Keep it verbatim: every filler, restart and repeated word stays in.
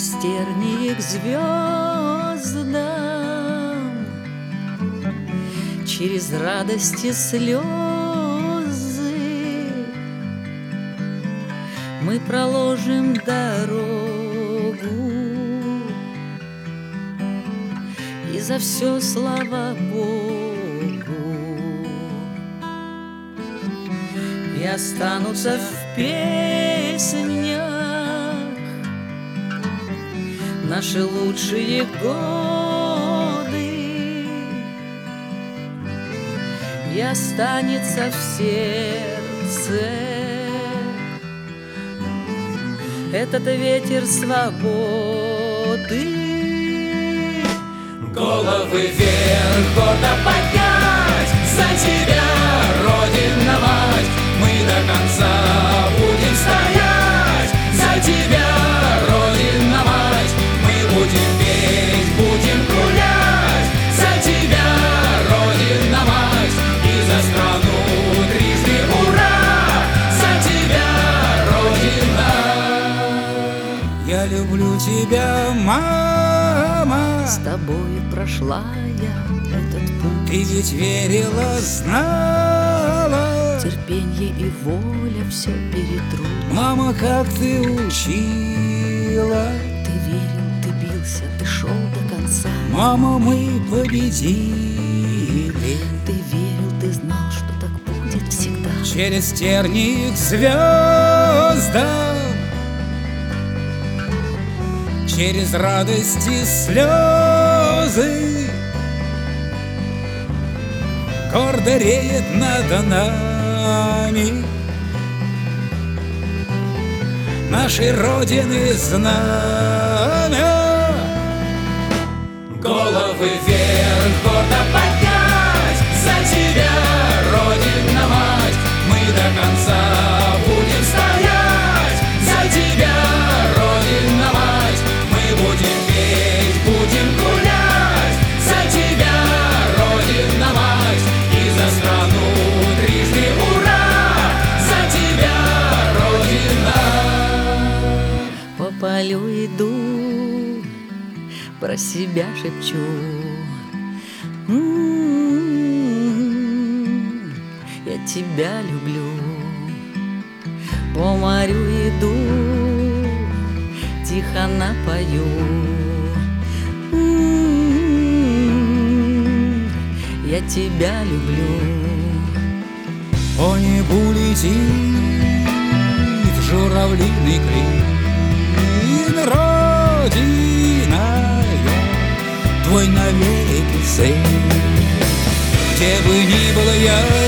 через тернии к звездам, через радости слезы мы проложим дорогу, и за все слава Богу. И останутся в песнях наши лучшие годы, и останется в сердце этот ветер свободы. Головы вверх, гордо поднять, за тебя, Родина мать, мы до конца будем стоять. За тебя, Родина мать, мы будем петь, будем гулять. За тебя, Родина мать, и за страну трижды ура. За тебя, Родина. Я люблю тебя, мама. С тобой прошла я этот путь. Ты ведь верила, знала, Терпенье и воля все перетрут. мама, как ты учила. Ты верил, ты бился, ты шел до конца. Мама, мы победили. Ты верил, ты знал, что так будет всегда. Через тернии к звездам, через радости слезы гордо реет над нами нашей Родины знамя. Головы вверх, гордо поднять, за тебя, Родина мать, мы до конца будем стоять. За тебя, Родина мать, мы будем петь, будем гулять. За тебя, Родина мать, и за страну трижды ура. За тебя, Родина. По полю иду, про себя шепчу. М-м-м, я тебя люблю. По морю иду, тихо напою. М-м-м, я тебя люблю. По небу летит журавлиный клин, Родина, твой навеки сын. Где бы ни был я,